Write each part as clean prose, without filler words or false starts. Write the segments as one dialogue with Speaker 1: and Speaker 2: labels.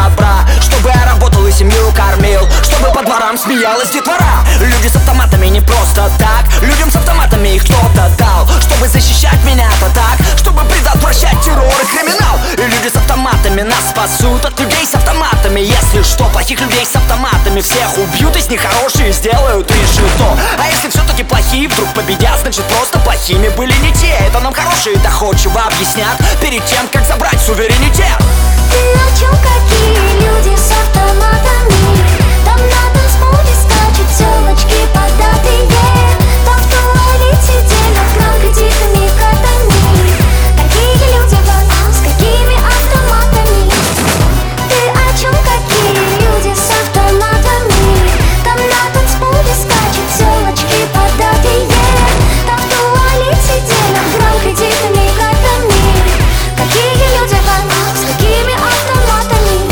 Speaker 1: добра, чтобы я работал и семью кормил, чтобы по дворам смеялась детвора. Люди с автоматами не просто так, людям с автоматами их кто-то дал, чтобы защищать меня-то так, чтобы предотвращать террор и криминал. И люди с автоматами нас спасут от людей с автоматами. Если что, плохих людей с автоматами всех убьют, из них хорошие сделают решето. А если все-таки плохие вдруг победят, значит просто плохими были не те. Это нам хорошие доходчиво объяснят перед тем, как забрать суверенитет.
Speaker 2: Ты о чем, какие люди с автоматами? Там на танцполе скачут телочки податые, там в туалете делят грамм кредитными картами. Какие люди вам, с какими автоматами? Ты о чем, какие люди с автоматами? Там на танцполе скачут телочки податые, там в туалете делят грамм кредитными картами. Какие люди вам, с какими автоматами?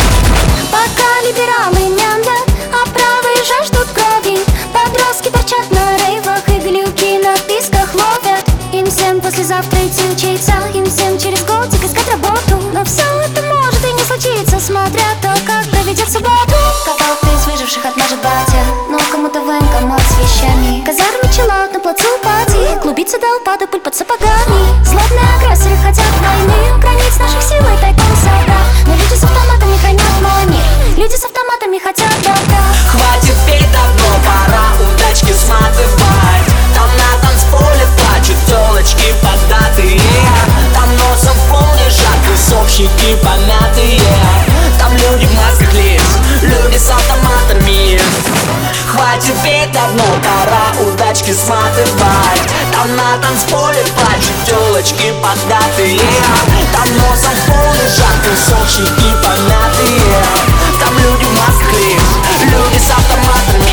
Speaker 2: Пока либералы мямлят, а правые жаждут крови, подростки торчат на рейвах и глюки на писках ловят. Им всем послезавтра идти учиться, им всем через годик искать работу. Но все это может и не случиться, смотря то, как проведет субботу. Кого-то из выживших отмажет батя, но кому-то военкомат с вещами. Казарме чиллаут на плацу пати, клубится до упада пыль под сапогами. Злобные агрессоры хотят войны, у границ наших сил и тайком собрат. Но люди с автоматами хранят мой мир, люди с автоматами хотят добра.
Speaker 1: Хватит петь, давно пора удачки сматывать. Там на танцполе плачут телочки податые, там носом в пол лежат тусовщики помятые. Там люди в масках лиц, люди с автоматами. Хватит петь, давно пора удачки сматывать. Там на танцполе плачут телочки податые, там носом в пол лежат тусовщики помятые. Там люди в масках лиц, люди с автоматами.